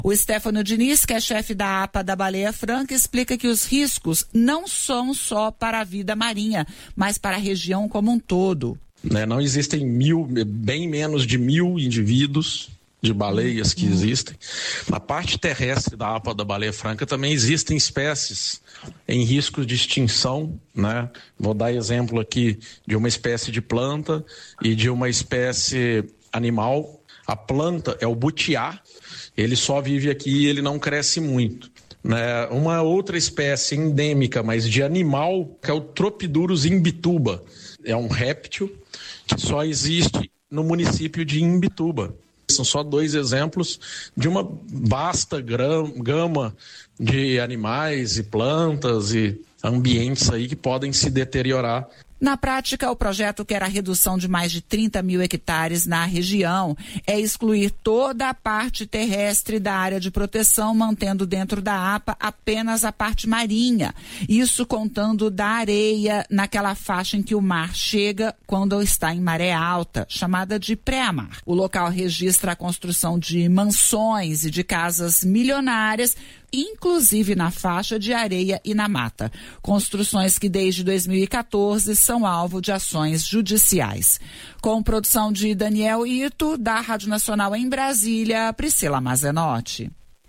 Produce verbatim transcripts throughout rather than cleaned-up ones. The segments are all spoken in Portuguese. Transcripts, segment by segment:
O Stefano Diniz, que é chefe da A P A da Baleia Franca, explica que os riscos não são só para a vida marinha, mas para a região como um todo. Né, não existem mil, bem menos de mil indivíduos de baleias que existem. Na parte terrestre da A P A da Baleia Franca também existem espécies em risco de extinção, né? Vou dar exemplo aqui de uma espécie de planta e de uma espécie animal. A planta é o butiá, ele só vive aqui e ele não cresce muito. Né? Uma outra espécie endêmica, mas de animal, que é o Tropidurus imbituba. É um réptil que só existe no município de Imbituba. São só dois exemplos de uma vasta gama de animais e plantas e ambientes aí que podem se deteriorar. Na prática, o projeto quer a redução de mais de trinta mil hectares na região. É excluir toda a parte terrestre da área de proteção, mantendo dentro da A P A apenas a parte marinha. Isso contando da areia naquela faixa em que o mar chega quando está em maré alta, chamada de pré-mar. O local registra a construção de mansões e de casas milionárias, inclusive na faixa de areia e na mata. Construções que desde dois mil e quatorze são alvo de ações judiciais. Com produção de Daniel Ito, da Rádio Nacional em Brasília, Priscila Mazenotti.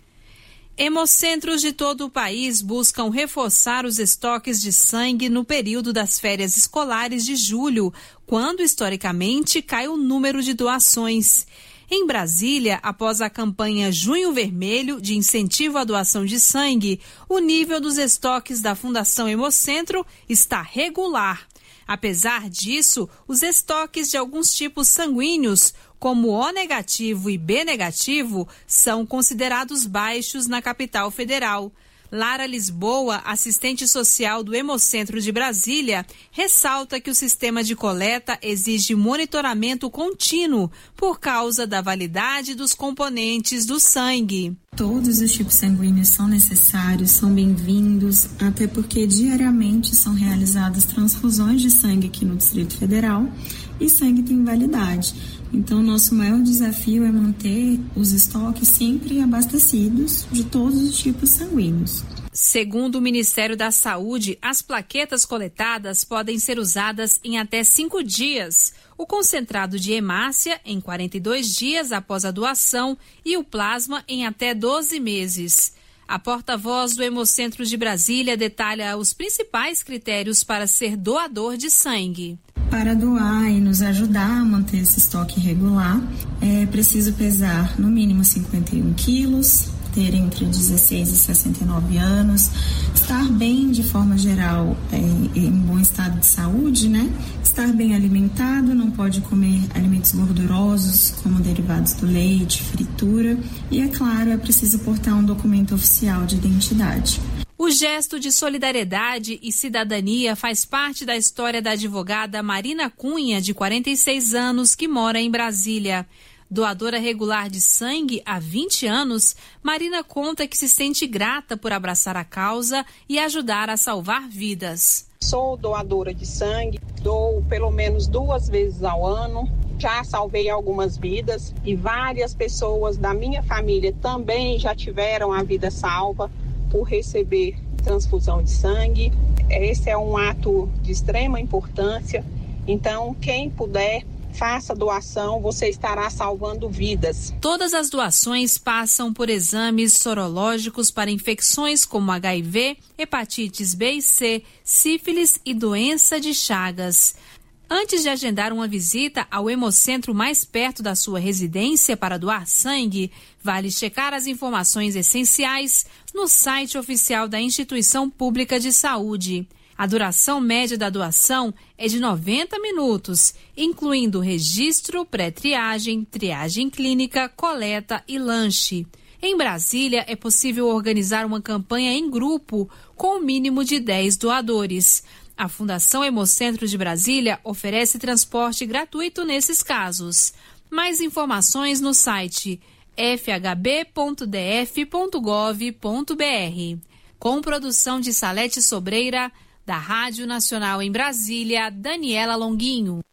Hemocentros de todo o país buscam reforçar os estoques de sangue no período das férias escolares de julho, quando historicamente cai o número de doações. Em Brasília, após a campanha Junho Vermelho de incentivo à doação de sangue, o nível dos estoques da Fundação Hemocentro está regular. Apesar disso, os estoques de alguns tipos sanguíneos, como O negativo e B negativo, são considerados baixos na capital federal. Lara Lisboa, assistente social do Hemocentro de Brasília, ressalta que o sistema de coleta exige monitoramento contínuo por causa da validade dos componentes do sangue. Todos os tipos sanguíneos são necessários, são bem-vindos, até porque diariamente são realizadas transfusões de sangue aqui no Distrito Federal e sangue tem validade. Então, nosso maior desafio é manter os estoques sempre abastecidos de todos os tipos sanguíneos. Segundo o Ministério da Saúde, as plaquetas coletadas podem ser usadas em até cinco dias, o concentrado de hemácia em quarenta e dois dias após a doação e o plasma em até doze meses. A porta-voz do Hemocentro de Brasília detalha os principais critérios para ser doador de sangue. Para doar e nos ajudar a manter esse estoque regular, é preciso pesar no mínimo cinquenta e um quilos, ter entre dezesseis e sessenta e nove anos, estar bem de forma geral, é, em bom estado de saúde, né? Estar bem alimentado, não pode comer alimentos gordurosos como derivados do leite, fritura e, é claro, é preciso portar um documento oficial de identidade. O gesto de solidariedade e cidadania faz parte da história da advogada Marina Cunha, de quarenta e seis anos, que mora em Brasília. Doadora regular de sangue há vinte anos, Marina conta que se sente grata por abraçar a causa e ajudar a salvar vidas. Sou doadora de sangue, dou pelo menos duas vezes ao ano. Já salvei algumas vidas e várias pessoas da minha família também já tiveram a vida salva por receber transfusão de sangue. Esse é um ato de extrema importância, então quem puder, faça doação, você estará salvando vidas. Todas as doações passam por exames sorológicos para infecções como H I V, hepatites B e C, sífilis e doença de Chagas. Antes de agendar uma visita ao hemocentro mais perto da sua residência para doar sangue, vale checar as informações essenciais no site oficial da Instituição Pública de Saúde. A duração média da doação é de noventa minutos, incluindo registro, pré-triagem, triagem clínica, coleta e lanche. Em Brasília, é possível organizar uma campanha em grupo com o mínimo de dez doadores. A Fundação Hemocentro de Brasília oferece transporte gratuito nesses casos. Mais informações no site f h b ponto d f ponto gov ponto b r. Com produção de Salete Sobreira, da Rádio Nacional em Brasília, Daniela Longuinho.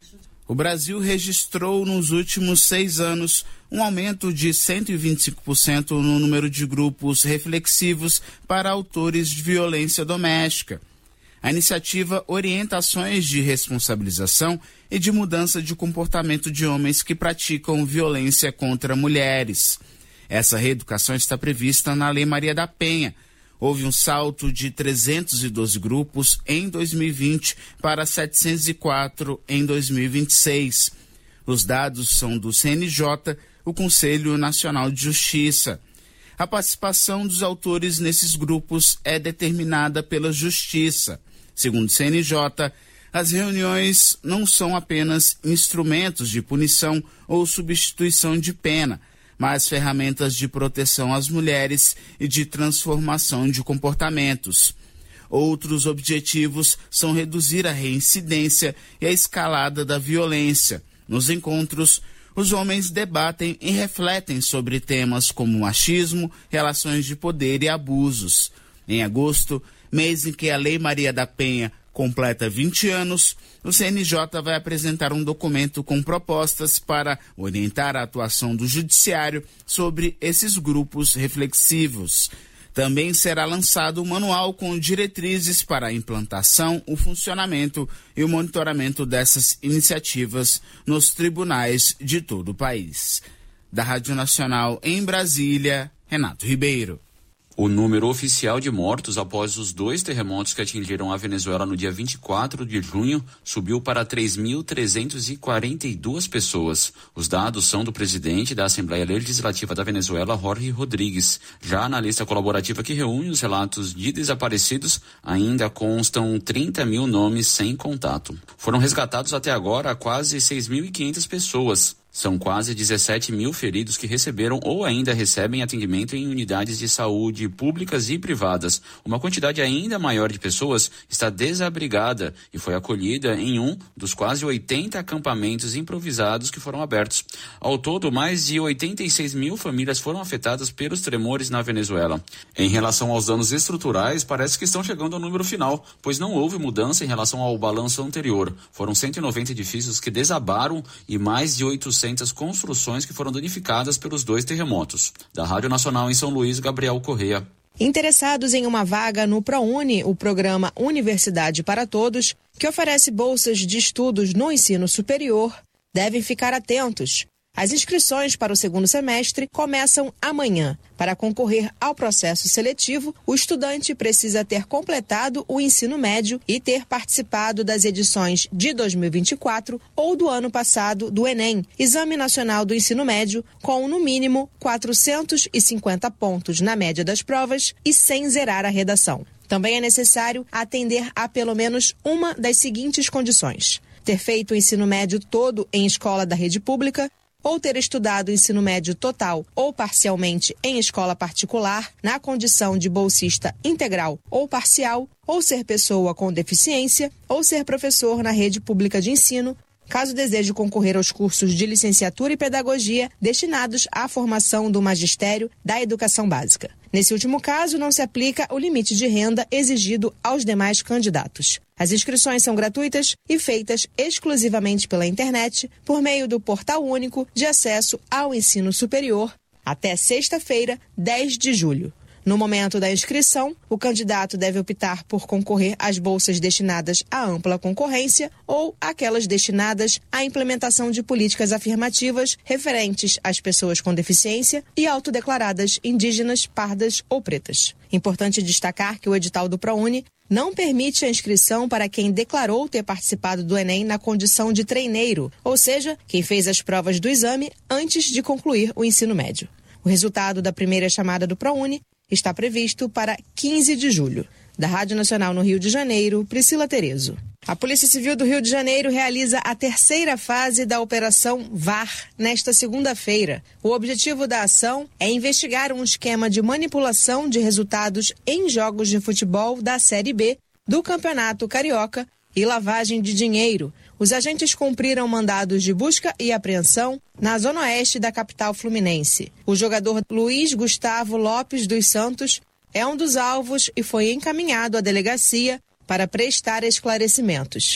O Brasil registrou nos últimos seis anos um aumento de cento e vinte e cinco por cento no número de grupos reflexivos para autores de violência doméstica. A iniciativa orienta ações de responsabilização e de mudança de comportamento de homens que praticam violência contra mulheres. Essa reeducação está prevista na Lei Maria da Penha. Houve um salto de trezentos e doze grupos em dois mil e vinte para setecentos e quatro em dois mil e vinte e seis. Os dados são do C N J, o Conselho Nacional de Justiça. A participação dos autores nesses grupos é determinada pela Justiça. Segundo o C N J, as reuniões não são apenas instrumentos de punição ou substituição de pena, mas ferramentas de proteção às mulheres e de transformação de comportamentos. Outros objetivos são reduzir a reincidência e a escalada da violência. Nos encontros, os homens debatem e refletem sobre temas como machismo, relações de poder e abusos. Em agosto, mês em que a Lei Maria da Penha completa vinte anos, o C N J vai apresentar um documento com propostas para orientar a atuação do Judiciário sobre esses grupos reflexivos. Também será lançado um manual com diretrizes para a implantação, o funcionamento e o monitoramento dessas iniciativas nos tribunais de todo o país. Da Rádio Nacional em Brasília, Renato Ribeiro. O número oficial de mortos após os dois terremotos que atingiram a Venezuela no dia vinte e quatro de junho subiu para três mil trezentas e quarenta e duas pessoas. Os dados são do presidente da Assembleia Legislativa da Venezuela, Jorge Rodrigues. Já na lista colaborativa que reúne os relatos de desaparecidos, ainda constam trinta mil nomes sem contato. Foram resgatados até agora quase seis mil e quinhentas pessoas. São quase dezessete mil feridos que receberam ou ainda recebem atendimento em unidades de saúde públicas e privadas. Uma quantidade ainda maior de pessoas está desabrigada e foi acolhida em um dos quase oitenta acampamentos improvisados que foram abertos. Ao todo, mais de oitenta e seis mil famílias foram afetadas pelos tremores na Venezuela. Em relação aos danos estruturais, parece que estão chegando ao número final, pois não houve mudança em relação ao balanço anterior. Foram cento e noventa edifícios que desabaram e mais de oitocentas construções que foram danificadas pelos dois terremotos. Da Rádio Nacional em São Luís, Gabriel Correia. Interessados em uma vaga no ProUni, o programa Universidade para Todos, que oferece bolsas de estudos no ensino superior, devem ficar atentos. As inscrições para o segundo semestre começam amanhã. Para concorrer ao processo seletivo, o estudante precisa ter completado o ensino médio e ter participado das edições de dois mil e vinte e quatro ou do ano passado do Enem, Exame Nacional do Ensino Médio, com no mínimo quatrocentos e cinquenta pontos na média das provas e sem zerar a redação. Também é necessário atender a pelo menos uma das seguintes condições: ter feito o ensino médio todo em escola da rede pública, ou ter estudado o ensino médio total ou parcialmente em escola particular, na condição de bolsista integral ou parcial, ou ser pessoa com deficiência, ou ser professor na rede pública de ensino, caso deseje concorrer aos cursos de licenciatura e pedagogia destinados à formação do magistério da educação básica. Nesse último caso, não se aplica o limite de renda exigido aos demais candidatos. As inscrições são gratuitas e feitas exclusivamente pela internet, por meio do Portal Único de Acesso ao Ensino Superior, até sexta-feira, dez de julho. No momento da inscrição, o candidato deve optar por concorrer às bolsas destinadas à ampla concorrência ou aquelas destinadas à implementação de políticas afirmativas referentes às pessoas com deficiência e autodeclaradas indígenas, pardas ou pretas. Importante destacar que o edital do ProUni não permite a inscrição para quem declarou ter participado do Enem na condição de treineiro, ou seja, quem fez as provas do exame antes de concluir o ensino médio. O resultado da primeira chamada do ProUni está previsto para quinze de julho. Da Rádio Nacional no Rio de Janeiro, Priscila Terezo. A Polícia Civil do Rio de Janeiro realiza a terceira fase da Operação V A R nesta segunda-feira. O objetivo da ação é investigar um esquema de manipulação de resultados em jogos de futebol da Série B do Campeonato Carioca e lavagem de dinheiro. Os agentes cumpriram mandados de busca e apreensão na zona oeste da capital fluminense. O jogador Luiz Gustavo Lopes dos Santos é um dos alvos e foi encaminhado à delegacia para prestar esclarecimentos.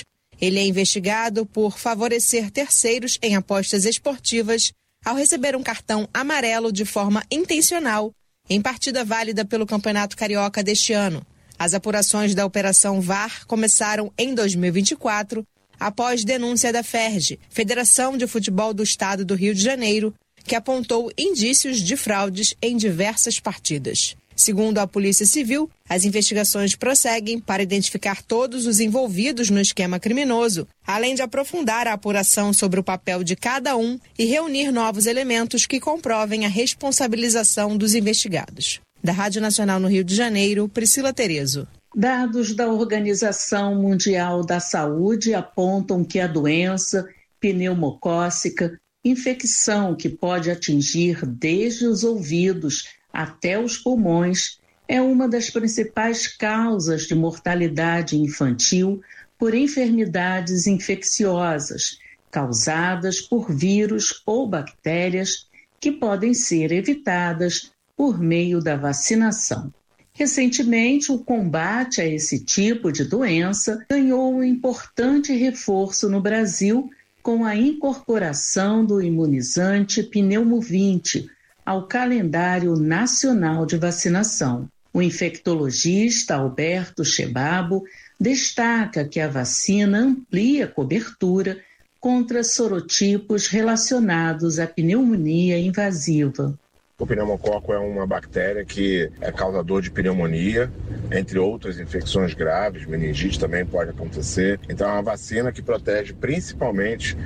Ele é investigado por favorecer terceiros em apostas esportivas ao receber um cartão amarelo de forma intencional em partida válida pelo Campeonato Carioca deste ano. As apurações da Operação V A R começaram em dois mil e vinte e quatro, após denúncia da F E R J, Federação de Futebol do Estado do Rio de Janeiro, que apontou indícios de fraudes em diversas partidas. Segundo a Polícia Civil, as investigações prosseguem para identificar todos os envolvidos no esquema criminoso, além de aprofundar a apuração sobre o papel de cada um e reunir novos elementos que comprovem a responsabilização dos investigados. Da Rádio Nacional no Rio de Janeiro, Priscila Terezo. Dados da Organização Mundial da Saúde apontam que a doença pneumocócica, infecção que pode atingir desde os ouvidos até os pulmões, é uma das principais causas de mortalidade infantil por enfermidades infecciosas causadas por vírus ou bactérias que podem ser evitadas por meio da vacinação. Recentemente, o combate a esse tipo de doença ganhou um importante reforço no Brasil com a incorporação do imunizante Pneumovinte ao calendário nacional de vacinação. O infectologista Alberto Chebabo destaca que a vacina amplia a cobertura contra sorotipos relacionados à pneumonia invasiva. O pneumococo é uma bactéria que é causador de pneumonia, entre outras infecções graves, meningite também pode acontecer. Então é uma vacina que protege principalmente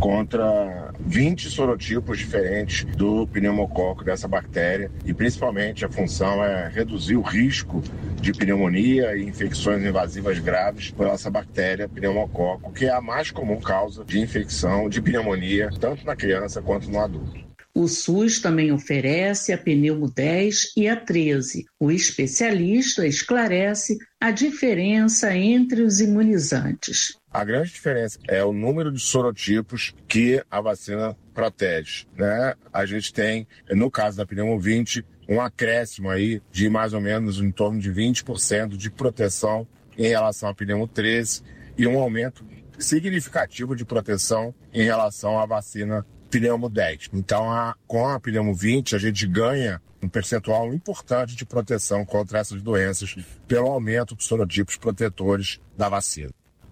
contra vinte sorotipos diferentes do pneumococo, dessa bactéria, e principalmente a função é reduzir o risco de pneumonia e infecções invasivas graves por essa bactéria pneumococo, que é a mais comum causa de infecção de pneumonia, tanto na criança quanto no adulto. O SUS também oferece a Pneumo dez e a treze. O especialista esclarece a diferença entre os imunizantes. A grande diferença é o número de sorotipos que a vacina protege, né? A gente tem, no caso da Pneumo vinte, um acréscimo aí de mais ou menos em torno de vinte por cento de proteção em relação à Pneumo treze e um aumento significativo de proteção em relação à vacina Pneumo dez. Então, a, com a Pneumo vinte, a gente ganha um percentual importante de proteção contra essas doenças pelo aumento dos sorotipos protetores da vacina.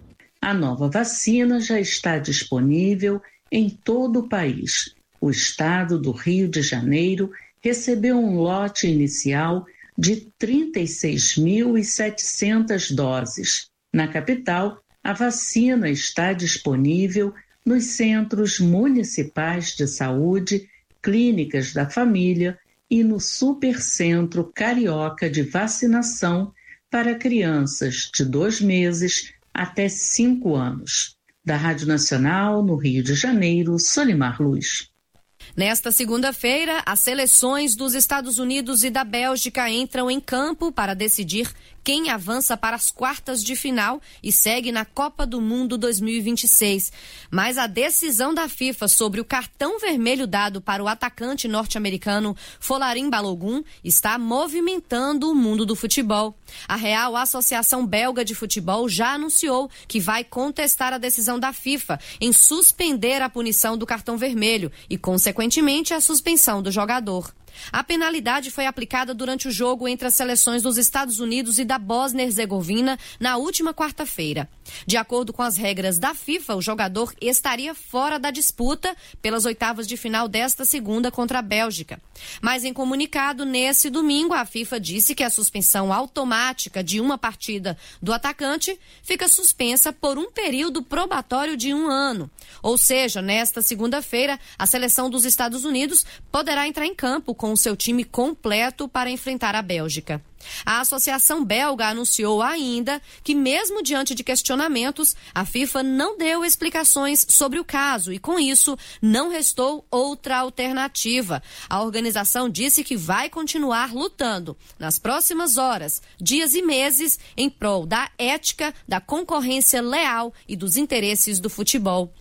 A nova vacina já está disponível em todo o país. O estado do Rio de Janeiro recebeu um lote inicial de trinta e seis mil e setecentas doses. Na capital, a vacina está disponível nos centros municipais de saúde, clínicas da família e no Supercentro Carioca de Vacinação para crianças de dois meses até cinco anos. Da Rádio Nacional, no Rio de Janeiro, Solimar Luz. Nesta segunda-feira, as seleções dos Estados Unidos e da Bélgica entram em campo para decidir quem avança para as quartas de final e segue na Copa do Mundo dois mil e vinte e seis. Mas a decisão da FIFA sobre o cartão vermelho dado para o atacante norte-americano Folarin Balogun está movimentando o mundo do futebol. A Real Associação Belga de Futebol já anunciou que vai contestar a decisão da FIFA em suspender a punição do cartão vermelho e, consequentemente, a suspensão do jogador. A penalidade foi aplicada durante o jogo entre as seleções dos Estados Unidos e da Bósnia-Herzegovina na última quarta-feira. De acordo com as regras da FIFA, o jogador estaria fora da disputa pelas oitavas de final desta segunda contra a Bélgica. Mas em comunicado nesse domingo, a FIFA disse que a suspensão automática de uma partida do atacante fica suspensa por um período probatório de um ano. Ou seja, nesta segunda-feira, a seleção dos Estados Unidos poderá entrar em campo com o seu time completo para enfrentar a Bélgica. A Associação Belga anunciou ainda que, mesmo diante de questionamentos, a FIFA não deu explicações sobre o caso e, com isso, não restou outra alternativa. A organização disse que vai continuar lutando nas próximas horas, dias e meses em prol da ética, da concorrência leal e dos interesses do futebol.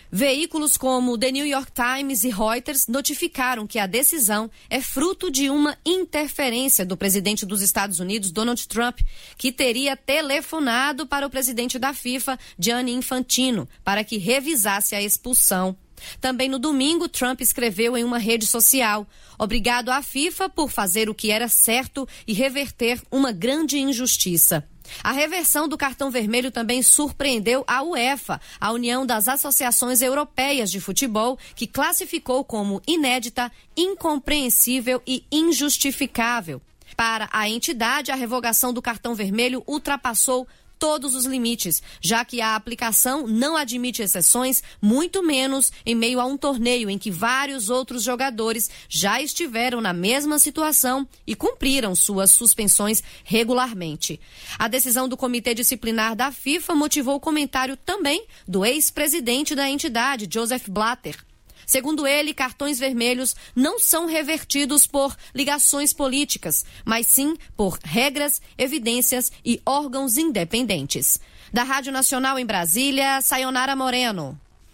Veículos como The New York Times e Reuters notificaram que a decisão é fruto de uma interferência do presidente dos Estados Unidos, Donald Trump, que teria telefonado para o presidente da FIFA, Gianni Infantino, para que revisasse a expulsão. Também no domingo, Trump escreveu em uma rede social: obrigado à FIFA por fazer o que era certo e reverter uma grande injustiça. A reversão do cartão vermelho também surpreendeu a UEFA, a União das Associações Europeias de Futebol, que classificou como inédita, incompreensível e injustificável. Para a entidade, a revogação do cartão vermelho ultrapassou todos os limites, já que a aplicação não admite exceções, muito menos em meio a um torneio em que vários outros jogadores já estiveram na mesma situação e cumpriram suas suspensões regularmente. A decisão do Comitê Disciplinar da FIFA motivou o comentário também do ex-presidente da entidade, Joseph Blatter. Segundo ele, cartões vermelhos não são revertidos por ligações políticas, mas sim por regras, evidências e órgãos independentes. Da Rádio Nacional em Brasília, Sayonara Moreno.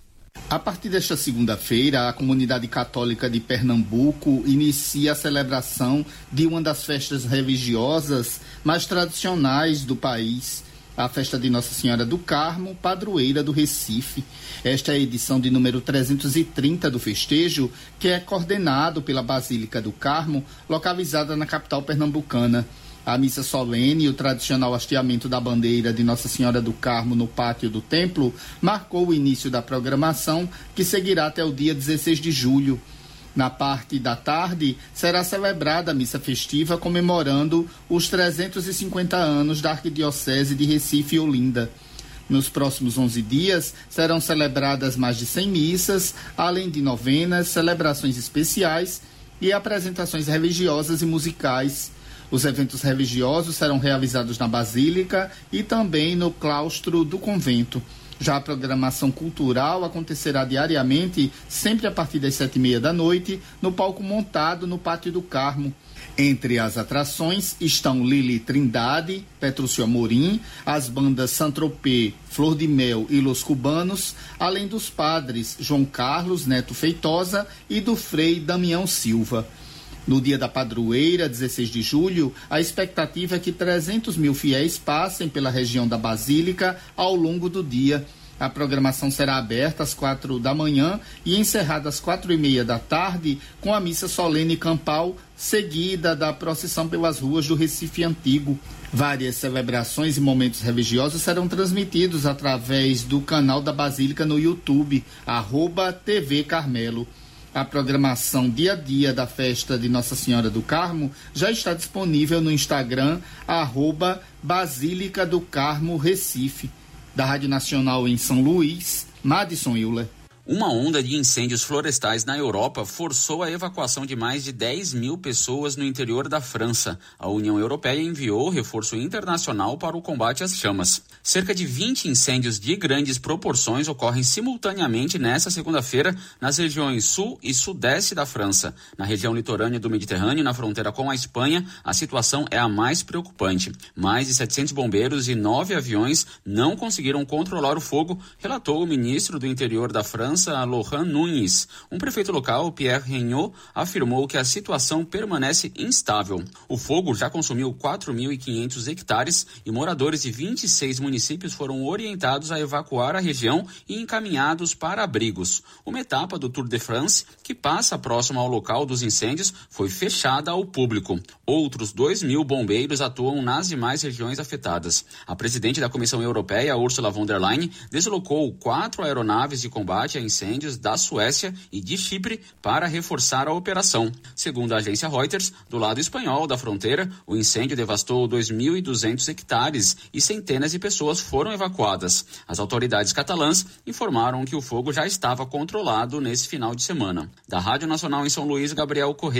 A partir desta segunda-feira, a comunidade católica de Pernambuco inicia a celebração de uma das festas religiosas mais tradicionais do país, a festa de Nossa Senhora do Carmo, padroeira do Recife. Esta é a edição de número trezentos e trinta do festejo, que é coordenado pela Basílica do Carmo, localizada na capital pernambucana. A missa solene e o tradicional hasteamento da bandeira de Nossa Senhora do Carmo no pátio do templo marcou o início da programação, que seguirá até o dia dezesseis de julho. Na parte da tarde, será celebrada a missa festiva comemorando os trezentos e cinquenta anos da Arquidiocese de Recife e Olinda. Nos próximos onze dias, serão celebradas mais de cem missas, além de novenas, celebrações especiais e apresentações religiosas e musicais. Os eventos religiosos serão realizados na Basílica e também no claustro do convento. Já a programação cultural acontecerá diariamente, sempre a partir das sete e meia da noite, no palco montado no Pátio do Carmo. Entre as atrações estão Lili Trindade, Petrúcio Amorim, as bandas Saint-Tropez, Flor de Mel e Los Cubanos, além dos padres João Carlos Neto Feitosa e do Frei Damião Silva. No dia da padroeira, dezesseis de julho, a expectativa é que trezentos mil fiéis passem pela região da Basílica ao longo do dia. A programação será aberta às quatro da manhã e encerrada às quatro e meia da tarde, com a missa solene campal, seguida da procissão pelas ruas do Recife Antigo. Várias celebrações e momentos religiosos serão transmitidos através do canal da Basílica no YouTube, arroba T V Carmelo. A programação dia a dia da festa de Nossa Senhora do Carmo já está disponível no Instagram, arroba Basílica do Carmo Recife. Da Rádio Nacional em São Luís, Madison Euler. Uma onda de incêndios florestais na Europa forçou a evacuação de mais de dez mil pessoas no interior da França. A União Europeia enviou reforço internacional para o combate às chamas. Cerca de vinte incêndios de grandes proporções ocorrem simultaneamente nesta segunda-feira nas regiões sul e sudeste da França. Na região litorânea do Mediterrâneo, na fronteira com a Espanha, a situação é a mais preocupante. Mais de setecentos bombeiros e nove aviões não conseguiram controlar o fogo, relatou o ministro do Interior da França, Laurent Nunez. Um prefeito local, Pierre Regnault, afirmou que a situação permanece instável. O fogo já consumiu quatro mil e quinhentos hectares e moradores de vinte e seis municípios foram orientados a evacuar a região e encaminhados para abrigos. Uma etapa do Tour de France, que passa próximo ao local dos incêndios, foi fechada ao público. Outros dois mil bombeiros atuam nas demais regiões afetadas. A presidente da Comissão Europeia, Ursula von der Leyen, deslocou quatro aeronaves de combate a incêndios da Suécia e de Chipre para reforçar a operação. Segundo a agência Reuters, do lado espanhol da fronteira, o incêndio devastou dois mil e duzentos hectares e centenas de pessoas foram evacuadas. As autoridades catalãs informaram que o fogo já estava controlado nesse final de semana. Da Rádio Nacional em São Luís, Gabriel Correa.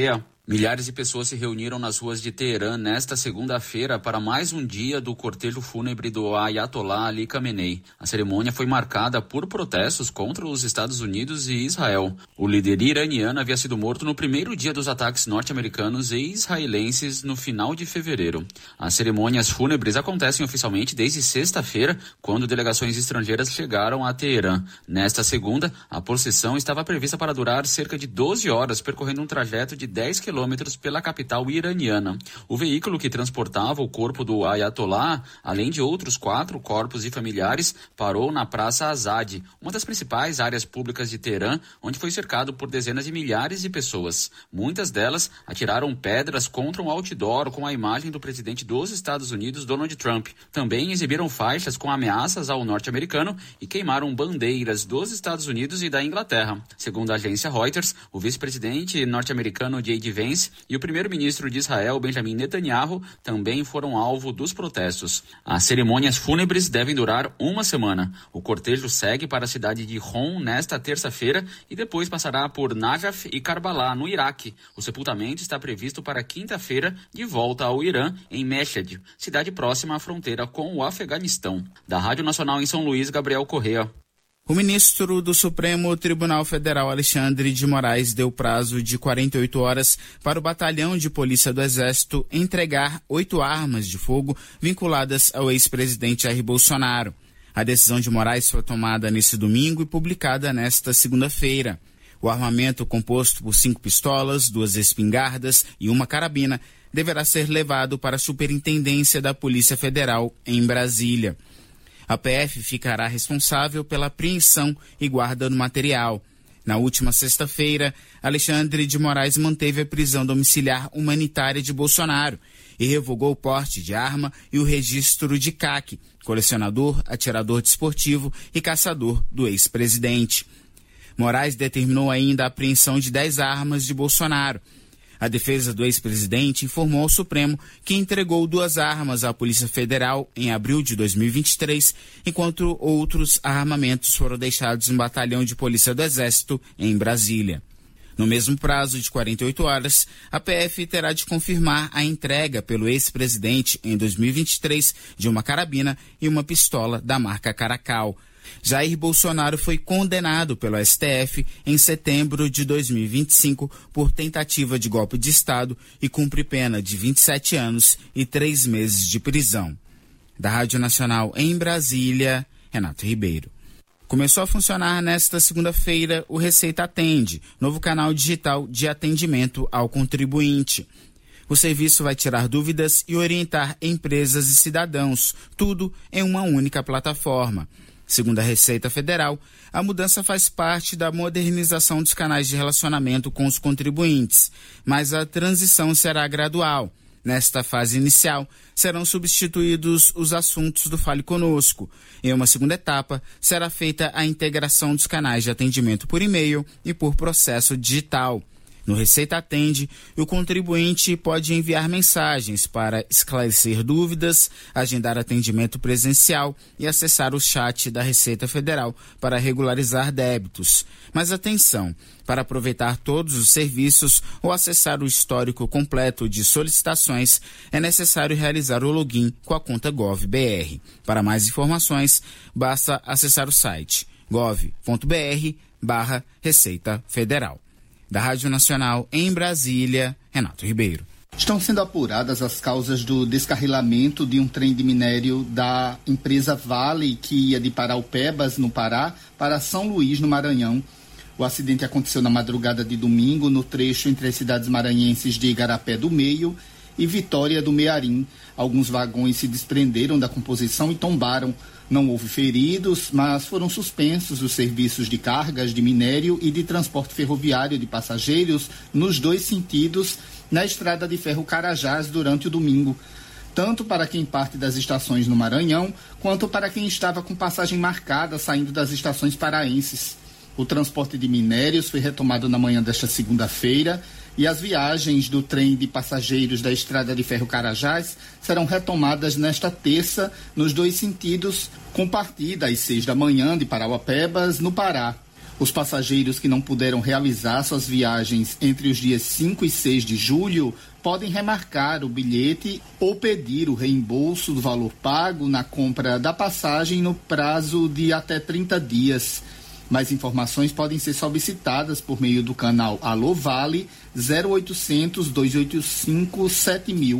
Milhares de pessoas se reuniram nas ruas de Teherã nesta segunda-feira para mais um dia do cortejo fúnebre do Ayatollah Ali Khamenei. A cerimônia foi marcada por protestos contra os Estados Unidos e Israel. O líder iraniano havia sido morto no primeiro dia dos ataques norte-americanos e israelenses no final de fevereiro. As cerimônias fúnebres acontecem oficialmente desde sexta-feira, quando delegações estrangeiras chegaram a Teherã. Nesta segunda, a procissão estava prevista para durar cerca de doze horas, percorrendo um trajeto de dez quilômetros quilômetros pela capital iraniana. O veículo que transportava o corpo do Ayatollah, além de outros quatro corpos e familiares, parou na Praça Azad, uma das principais áreas públicas de Teherã, onde foi cercado por dezenas de milhares de pessoas. Muitas delas atiraram pedras contra um outdoor com a imagem do presidente dos Estados Unidos, Donald Trump. Também exibiram faixas com ameaças ao norte-americano e queimaram bandeiras dos Estados Unidos e da Inglaterra. Segundo a agência Reuters, o vice-presidente norte-americano J D Vance e o primeiro-ministro de Israel, Benjamin Netanyahu, também foram alvo dos protestos. As cerimônias fúnebres devem durar uma semana. O cortejo segue para a cidade de Hom nesta terça-feira e depois passará por Najaf e Karbala, no Iraque. O sepultamento está previsto para quinta-feira, de volta ao Irã, em Mashhad, cidade próxima à fronteira com o Afeganistão. Da Rádio Nacional em São Luís, Gabriel Correa. O ministro do Supremo Tribunal Federal, Alexandre de Moraes, deu prazo de quarenta e oito horas para o Batalhão de Polícia do Exército entregar oito armas de fogo vinculadas ao ex-presidente Jair Bolsonaro. A decisão de Moraes foi tomada nesse domingo e publicada nesta segunda-feira. O armamento, composto por cinco pistolas, duas espingardas e uma carabina, deverá ser levado para a Superintendência da Polícia Federal em Brasília. A P F ficará responsável pela apreensão e guarda do material. Na última sexta-feira, Alexandre de Moraes manteve a prisão domiciliar humanitária de Bolsonaro e revogou o porte de arma e o registro de C A C, colecionador, atirador desportivo e caçador do ex-presidente. Moraes determinou ainda a apreensão de dez armas de Bolsonaro. A defesa do ex-presidente informou ao Supremo que entregou duas armas à Polícia Federal em abril de dois mil e vinte e três, enquanto outros armamentos foram deixados no Batalhão de Polícia do Exército em Brasília. No mesmo prazo de quarenta e oito horas, a P F terá de confirmar a entrega pelo ex-presidente em dois mil e vinte e três de uma carabina e uma pistola da marca Caracal. Jair Bolsonaro foi condenado pelo S T F em setembro de dois mil e vinte e cinco por tentativa de golpe de Estado e cumpre pena de vinte e sete anos e três meses de prisão. Da Rádio Nacional em Brasília, Renato Ribeiro. Começou a funcionar nesta segunda-feira o Receita Atende, novo canal digital de atendimento ao contribuinte. O serviço vai tirar dúvidas e orientar empresas e cidadãos, tudo em uma única plataforma. Segundo a Receita Federal, a mudança faz parte da modernização dos canais de relacionamento com os contribuintes, mas a transição será gradual. Nesta fase inicial, serão substituídos os assuntos do Fale Conosco. Em uma segunda etapa, será feita a integração dos canais de atendimento por e-mail e por processo digital. No Receita Atende, o contribuinte pode enviar mensagens para esclarecer dúvidas, agendar atendimento presencial e acessar o chat da Receita Federal para regularizar débitos. Mas atenção, para aproveitar todos os serviços ou acessar o histórico completo de solicitações, é necessário realizar o login com a conta GovBR. Para mais informações, basta acessar o site gov.br barra Receita Federal. Da Rádio Nacional em Brasília, Renato Ribeiro. Estão sendo apuradas as causas do descarrilamento de um trem de minério da empresa Vale, que ia de Paraupebas, no Pará, para São Luís, no Maranhão. O acidente aconteceu na madrugada de domingo, no trecho entre as cidades maranhenses de Igarapé do Meio e Vitória do Mearim. Alguns vagões se desprenderam da composição e tombaram. Não houve feridos, mas foram suspensos os serviços de cargas de minério e de transporte ferroviário de passageiros nos dois sentidos na estrada de ferro Carajás durante o domingo, tanto para quem parte das estações no Maranhão, quanto para quem estava com passagem marcada saindo das estações paraenses. O transporte de minérios foi retomado na manhã desta segunda-feira e as viagens do trem de passageiros da estrada de ferro Carajás serão retomadas nesta terça nos dois sentidos, com partida às seis da manhã de Parauapebas, no Pará. Os passageiros que não puderam realizar suas viagens entre os dias cinco e seis de julho podem remarcar o bilhete ou pedir o reembolso do valor pago na compra da passagem no prazo de até trinta dias. Mais informações podem ser solicitadas por meio do canal Alô Vale zero oitocentos, dois oito cinco, sete mil.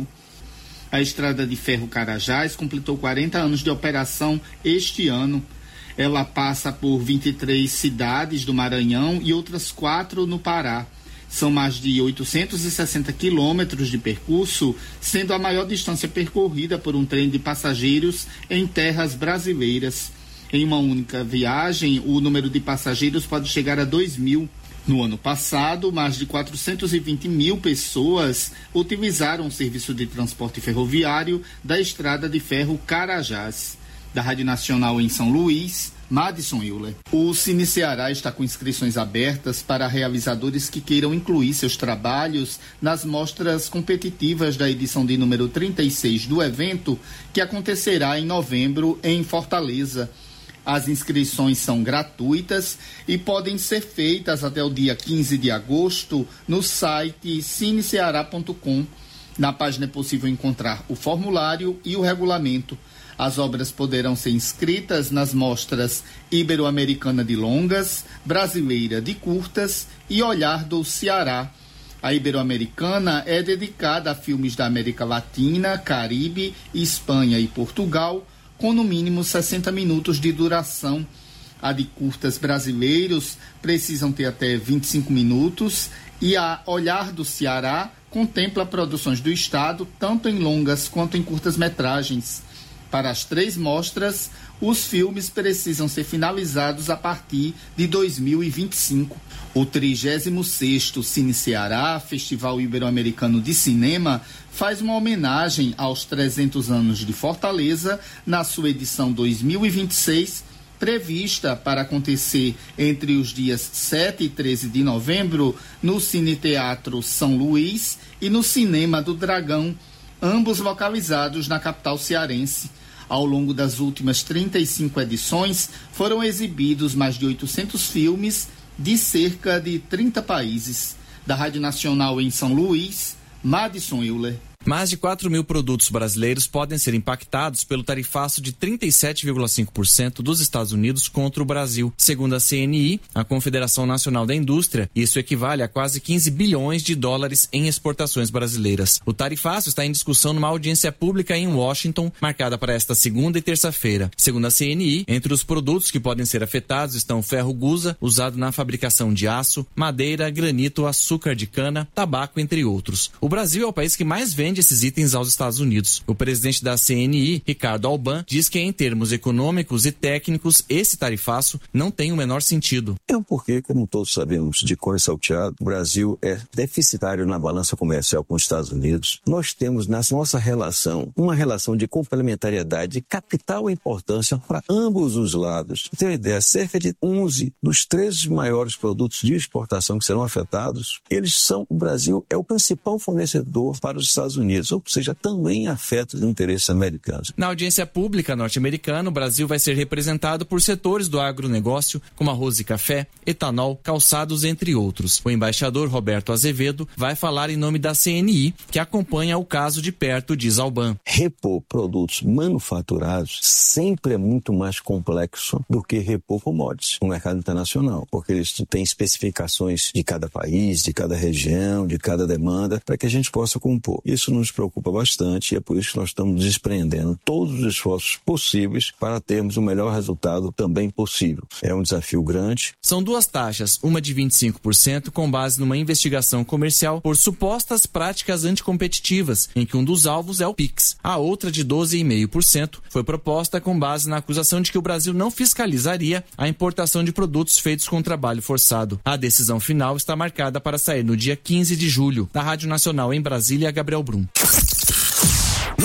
A Estrada de Ferro Carajás completou quarenta anos de operação este ano. Ela passa por vinte e três cidades do Maranhão e outras quatro no Pará. São mais de oitocentos e sessenta quilômetros de percurso, sendo a maior distância percorrida por um trem de passageiros em terras brasileiras. Em uma única viagem, o número de passageiros pode chegar a dois mil. No ano passado, mais de quatrocentos e vinte mil pessoas utilizaram o serviço de transporte ferroviário da Estrada de Ferro Carajás. Da Rádio Nacional em São Luís, Madison Euler. O Cine Ceará está com inscrições abertas para realizadores que queiram incluir seus trabalhos nas mostras competitivas da edição de número trinta e seis do evento, que acontecerá em novembro em Fortaleza. As inscrições são gratuitas e podem ser feitas até o dia quinze de agosto no site cine ceará ponto com. Na página é possível encontrar o formulário e o regulamento. As obras poderão ser inscritas nas mostras Ibero-Americana de Longas, Brasileira de Curtas e Olhar do Ceará. A Ibero-Americana é dedicada a filmes da América Latina, Caribe, Espanha e Portugal, com no mínimo sessenta minutos de duração. A de curtas brasileiros precisam ter até vinte e cinco minutos e a Olhar do Ceará contempla produções do estado, tanto em longas quanto em curtas-metragens. Para as três mostras, os filmes precisam ser finalizados a partir de dois mil e vinte e cinco. O trigésimo sexto Cine Ceará, Festival Ibero-Americano de Cinema, faz uma homenagem aos trezentos anos de Fortaleza na sua edição dois mil e vinte e seis, prevista para acontecer entre os dias sete e treze de novembro no Cine Teatro São Luís e no Cinema do Dragão, ambos localizados na capital cearense. Ao longo das últimas trinta e cinco edições, foram exibidos mais de oitocentos filmes de cerca de trinta países. Da Rádio Nacional em São Luís, Madison Euler. Mais de quatro mil produtos brasileiros podem ser impactados pelo tarifaço de trinta e sete vírgula cinco por cento dos Estados Unidos contra o Brasil. Segundo a C N I, a Confederação Nacional da Indústria, isso equivale a quase quinze bilhões de dólares em exportações brasileiras. O tarifaço está em discussão numa audiência pública em Washington, marcada para esta segunda e terça-feira. Segundo a C N I, entre os produtos que podem ser afetados estão ferro gusa, usado na fabricação de aço, madeira, granito, açúcar de cana, tabaco, entre outros. O Brasil é o país que mais vende esses itens aos Estados Unidos. O presidente da C N I, Ricardo Alban, diz que em termos econômicos e técnicos, esse tarifaço não tem o menor sentido. É porque, como todos sabemos, de cor salteado, o Brasil é deficitário na balança comercial com os Estados Unidos. Nós temos na nossa relação uma relação de complementariedade de capital importância para ambos os lados. Tem uma ideia, cerca de onze dos treze maiores produtos de exportação que serão afetados, eles são, o Brasil é o principal fornecedor para os Estados Unidos, ou seja, também afeta os interesses americanos. Na audiência pública norte-americana, o Brasil vai ser representado por setores do agronegócio, como arroz e café, etanol, calçados, entre outros. O embaixador Roberto Azevedo vai falar em nome da C N I, que acompanha o caso de perto, diz Alban. Repor produtos manufaturados sempre é muito mais complexo do que repor commodities no mercado internacional, porque eles têm especificações de cada país, de cada região, de cada demanda, para que a gente possa compor. Isso nos preocupa bastante e é por isso que nós estamos desprendendo todos os esforços possíveis para termos o melhor resultado também possível. É um desafio grande. São duas taxas, uma de vinte e cinco por cento com base numa investigação comercial por supostas práticas anticompetitivas, em que um dos alvos é o Pix. A outra, de doze vírgula cinco por cento, foi proposta com base na acusação de que o Brasil não fiscalizaria a importação de produtos feitos com trabalho forçado. A decisão final está marcada para sair no dia quinze de julho. Da Rádio Nacional em Brasília, Gabriel Brum.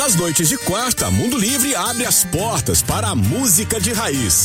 Nas noites de quarta, Mundo Livre abre as portas para a música de raiz.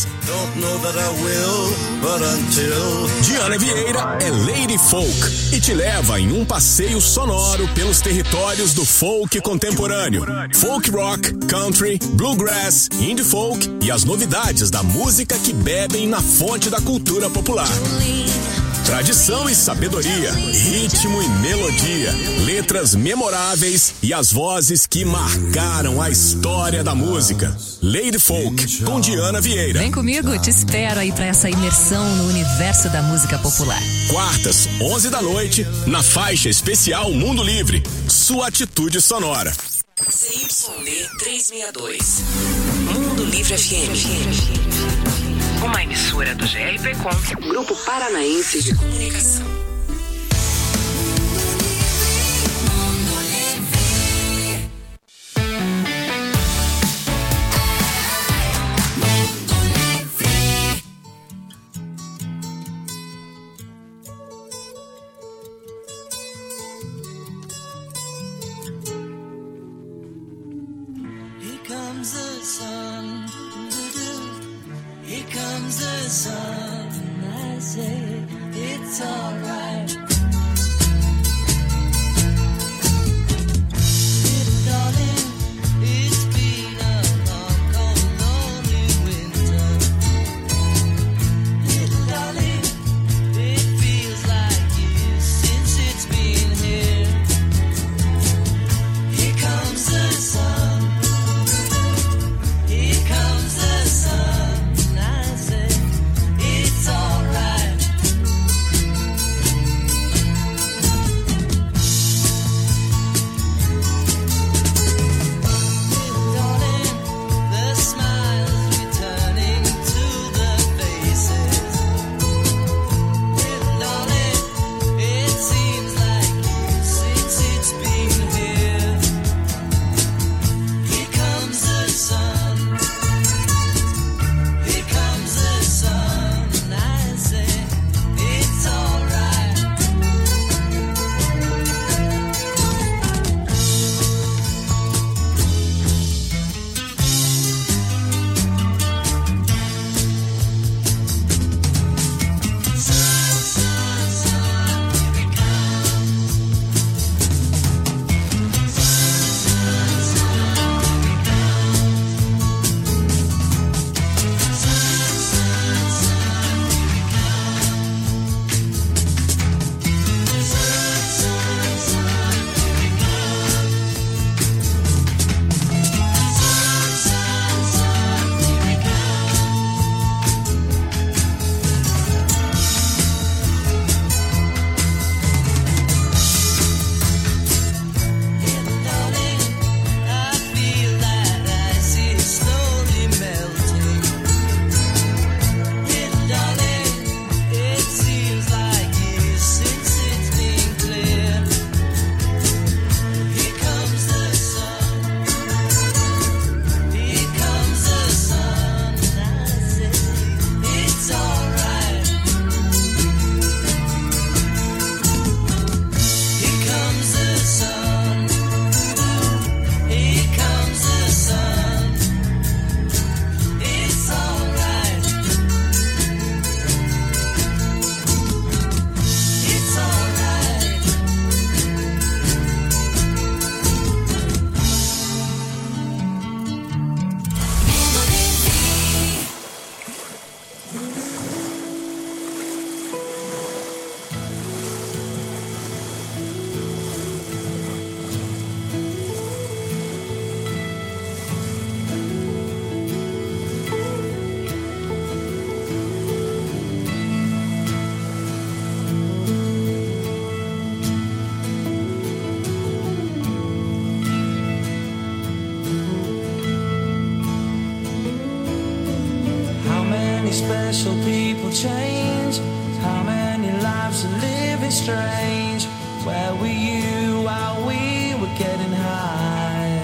Diana Vieira é Lady Folk e te leva em um passeio sonoro pelos territórios do folk contemporâneo. Folk rock, country, bluegrass, indie folk e as novidades da música que bebem na fonte da cultura popular. Tradição e sabedoria, ritmo e melodia, letras memoráveis e as vozes que marcaram a história da música. Lady Folk, com Diana Vieira. Vem comigo, te espero aí pra essa imersão no universo da música popular. Quartas, onze da noite, na faixa especial Mundo Livre, sua atitude sonora. C Y D trezentos e sessenta e dois, Mundo Livre F M. Uma emissora do G R P Com, Grupo Paranaense de Comunicação. Here comes the sun. Here comes the sun, I say it's alright. Little darling, it's been a long, cold, lonely winter. Little darling, it feels like years since it's been here. Here comes the sun. Here comes the sun. It's alright. special people change? How many lives are living strange? Where were you while we were getting high?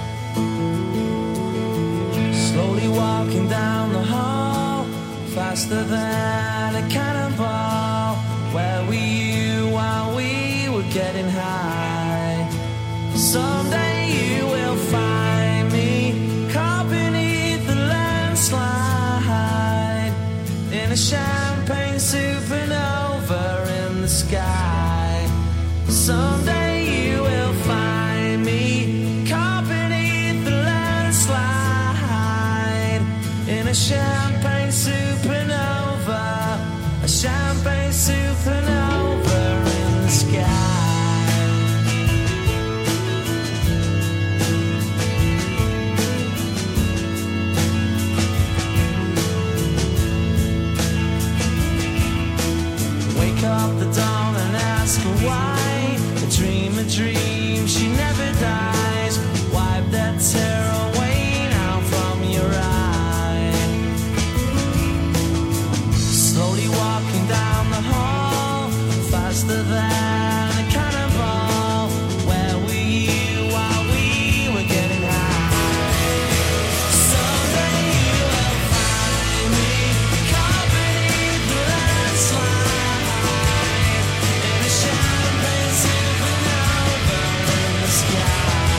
Slowly walking down the hall, faster than a cannonball. Where were you while we were getting high? Someday you will find a champagne supernova, a champagne supernova in the sky. Wake up the dawn and ask her why, a dream, a dream, she never dies. Wipe that tear away now from your eye. Slowly walking down the hall, faster than a cannonball. Where were you while we were getting high? Someday you will find me caught beneath the landslide in a champagne supernova in the sky.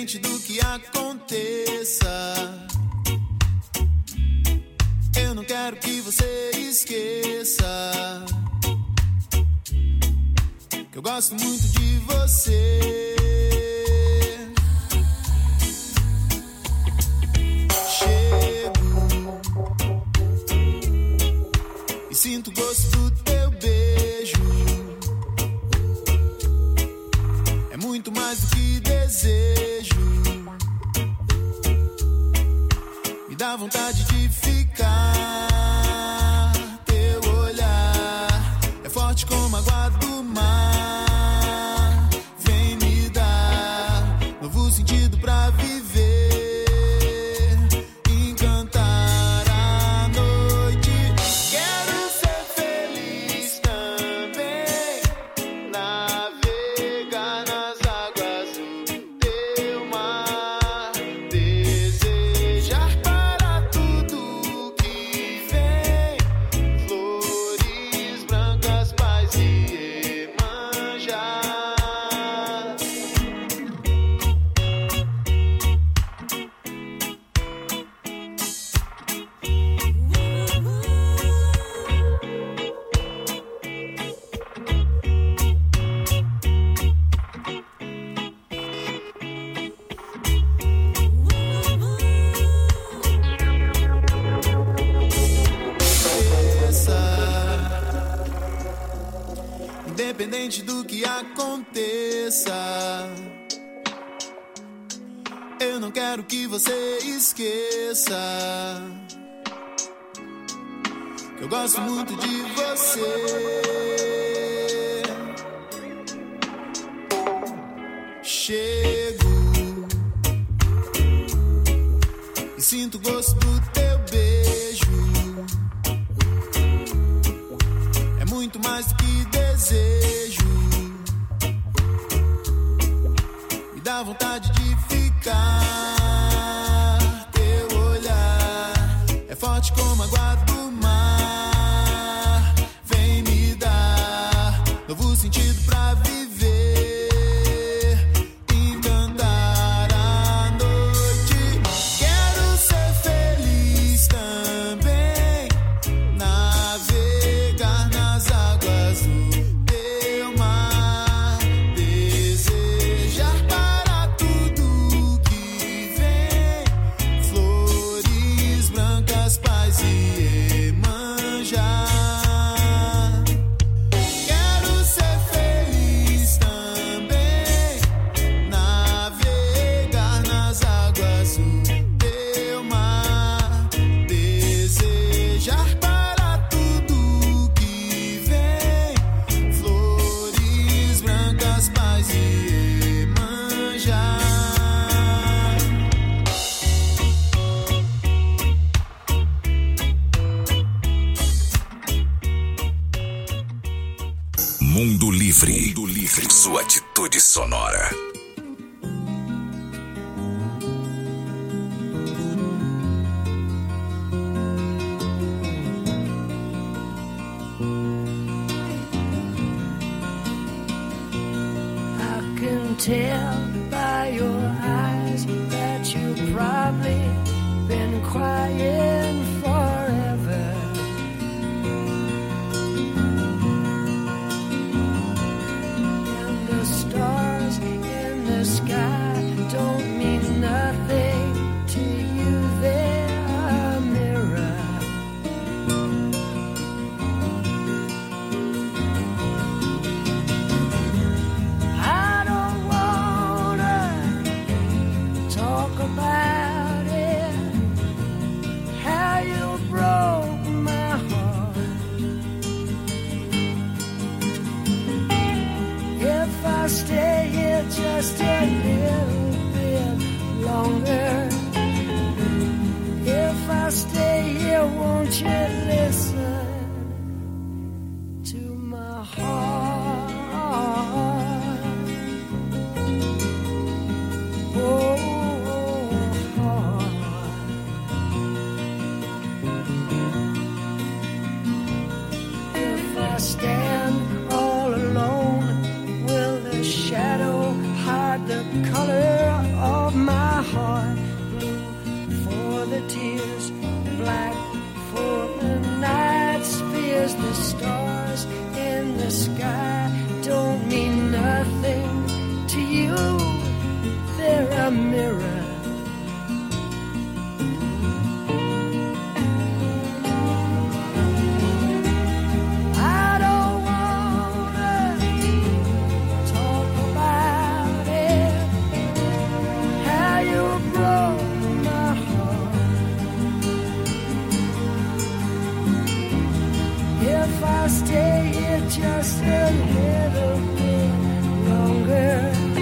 Independente do que aconteça, eu não quero que você esqueça que eu gosto muito de você. Chego e sinto o gosto do teu beijo. É muito mais do que desejo. Me dá vontade de ficar. Teu olhar é forte como a água do mar. Vem me dar novo sentido pra viver. Encantar a noite. Quero ser feliz também. Navegar nas águas do teu mar. Desejar para tudo que vem. Flores brancas, paz e Iemanjá. Independente do que aconteça, eu não quero que você esqueça que eu gosto muito de você. Chego e sinto o gosto do teu beijo. É muito mais do que desejo. Me dá vontade de ficar. Teu olhar é forte como a água do mar. Vem me dar novo sentido pra viver. Encantar a noite. Quero ser feliz também. Navegar nas águas do teu mar. Desejar para tudo que vem. Flores brancas, paz e Iemanjá. Quero ser feliz também. Navegar nas águas do teu mar. Desejar para tudo que vem. Flores brancas, paz e Iemanjá. Mundo Livre. Mundo Livre. Sua atitude sonora. I can tell by your eyes that you've probably been crying forever. And the stars in the sky don't mean nothing to you. They're a mirror. I don't wanna talk about it, how you broke my heart. If I stay here just a little bit longer, if I stay here, won't you listen to my heart? Oh, heart. If I stand all alone, will the shadow hide the color of heart, blue for the tears, black for the night's fears. The stars in the sky don't mean nothing to you. They're a mirror. Just a little bit longer.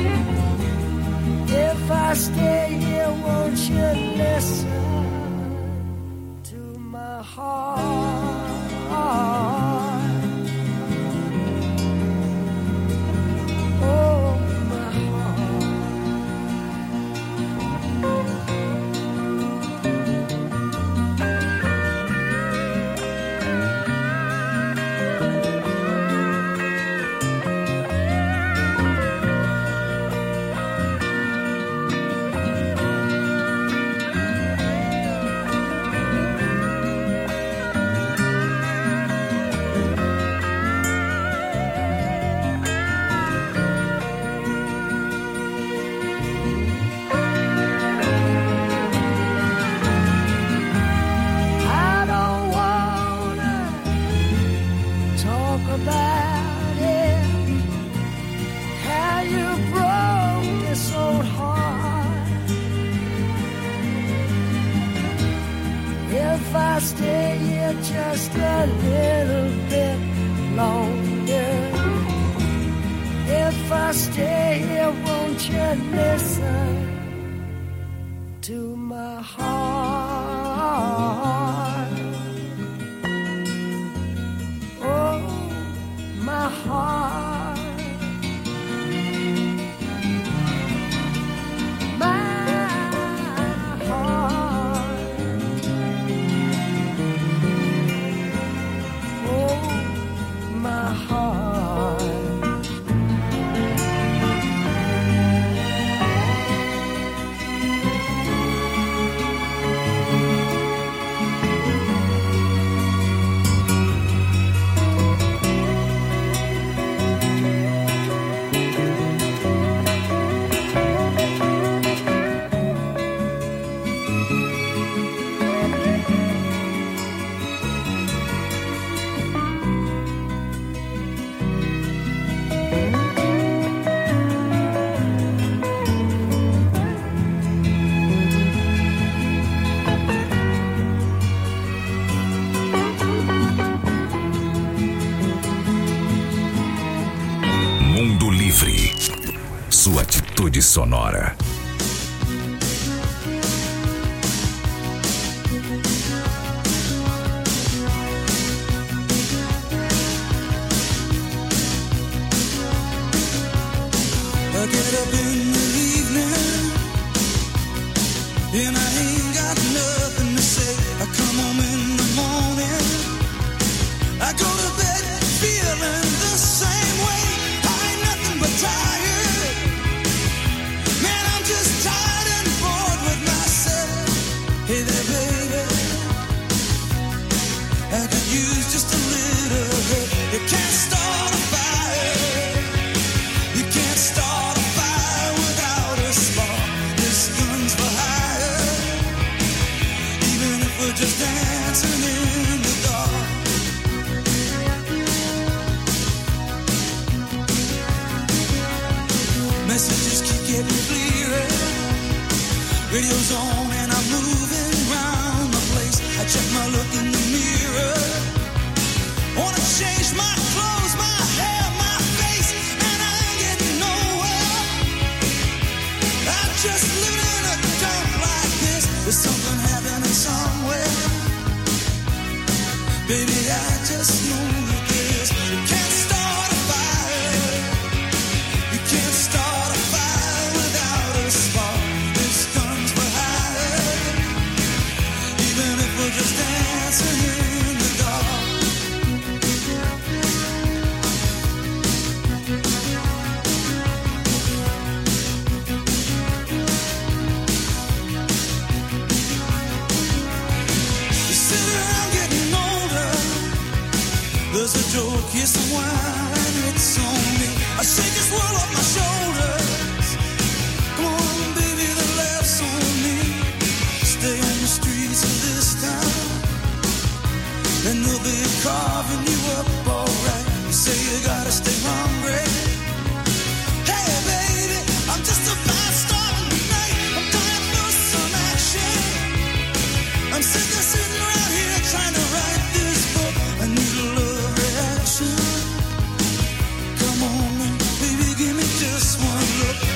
If I stay here, won't you listen to my heart? Oh, my heart. About it, how you broke this old heart. If I stay here just a little bit longer, if I stay here, won't you listen to my heart? Oh, my heart, my heart, oh, my heart. Mundo Livre, sua atitude sonora. I get up in the evening and I ain't got nothing to say. I come home in the morning, I go to bed feeling the same way. I ain't nothing but tired. Man, I'm just tired and bored with myself. Hey there, baby, I could use just a little help. You can't start a fire. You can't start a fire without a spark. This gun's for hire. Even if we're just dancing in the dark. Messages keep getting clearer. Radio's on and I'm moving around the place. I check my look in the mirror. Wanna change my clothes, my hair, my face, and I ain't getting nowhere. I'm just living in a dump like this. There's something happening somewhere. Baby, I just know that this. You can't start a fire. You can't start a fire without a spark. This gun's for hire. Even if we're just dancing in the dark. gotta stay hungry. Hey baby, I'm just a fast star tonight. I'm dying for some action. I'm sick of sitting around here trying to write this book. I need a love reaction. Come on, baby, give me just one look.